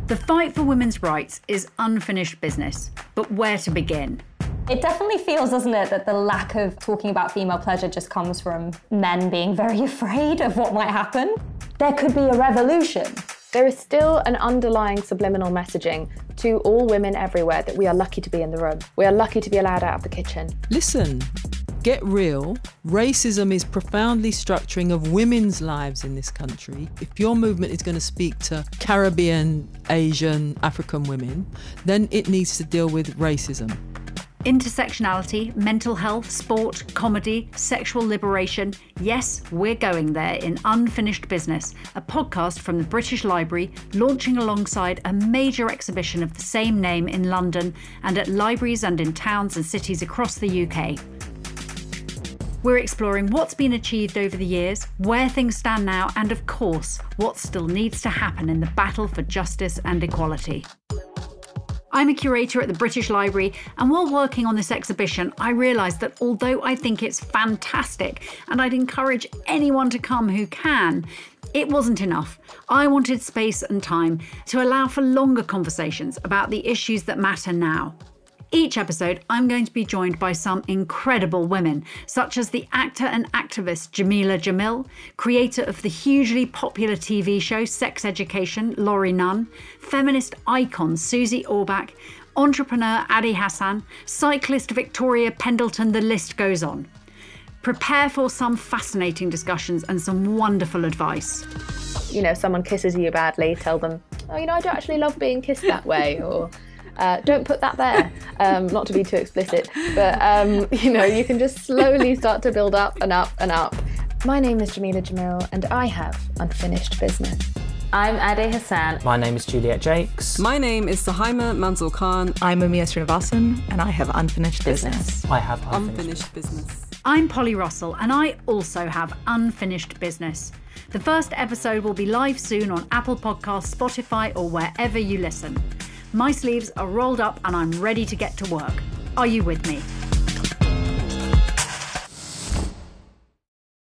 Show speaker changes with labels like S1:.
S1: The fight for women's rights is unfinished business, but where to begin?
S2: It definitely feels, doesn't it, that the lack of talking about female pleasure just comes from men being very afraid of what might happen. There could be a revolution.
S3: There is still an underlying subliminal messaging to all women everywhere that we are lucky to be in the room. We are lucky to be allowed out of the kitchen.
S4: Listen, get real. Racism is profoundly structuring of women's lives in this country. If your movement is going to speak to Caribbean, Asian, African women, then it needs to deal with racism.
S1: Intersectionality, mental health, sport, comedy, sexual liberation. Yes, we're going there in Unfinished Business, a podcast from the British Library, launching alongside a major exhibition of the same name in London and at libraries and in towns and cities across the UK. We're exploring what's been achieved over the years, where things stand now, and of course, what still needs to happen in the battle for justice and equality. I'm a curator at the British Library, and while working on this exhibition, I realised that although I think it's fantastic and I'd encourage anyone to come who can, it wasn't enough. I wanted space and time to allow for longer conversations about the issues that matter now. Each episode, I'm going to be joined by some incredible women, such as the actor and activist Jameela Jamil, creator of the hugely popular TV show Sex Education, Laurie Nunn, feminist icon Susie Orbach, entrepreneur Adi Hassan, cyclist Victoria Pendleton, the list goes on. Prepare for some fascinating discussions and some wonderful advice.
S3: You know, someone kisses you badly, tell them, oh, you know, I don't actually love being kissed that way, or don't put that there. Not to be too explicit, but you know, you can just slowly start to build up and up and up. My name is Jameela Jamil, and I have unfinished business.
S2: I'm Adi Hassan.
S5: My name is Juliet Jakes.
S6: My name is Sahaima Manzoor Khan.
S7: I'm Amia Srinivasan, and I have unfinished business.
S5: I have
S6: Unfinished business.
S1: I'm Polly Russell, and I also have unfinished business. The first episode will be live soon on Apple Podcasts, Spotify, or wherever you listen. My sleeves are rolled up and I'm ready to get to work. Are you with me?